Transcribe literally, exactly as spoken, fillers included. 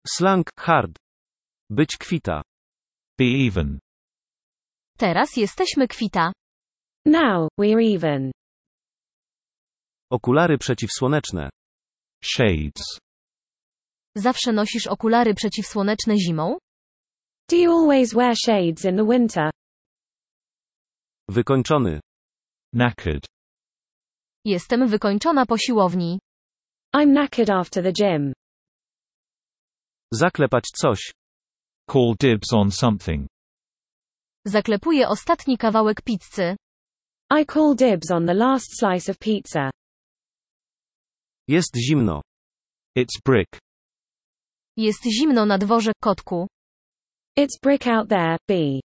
Slang hard. Być kwita. Be even. Teraz jesteśmy kwita. Now, we're even. Okulary przeciwsłoneczne. Shades. Zawsze nosisz okulary przeciwsłoneczne zimą? Do you always wear shades in the winter? Wykończony. Knackered. Jestem wykończona po siłowni. I'm knackered after the gym. Zaklepać coś. Call dibs on something. Zaklepuję ostatni kawałek pizzy. I call dibs on the last slice of pizza. Jest zimno. It's brick. Jest zimno na dworze, kotku. It's brick out there, Bee.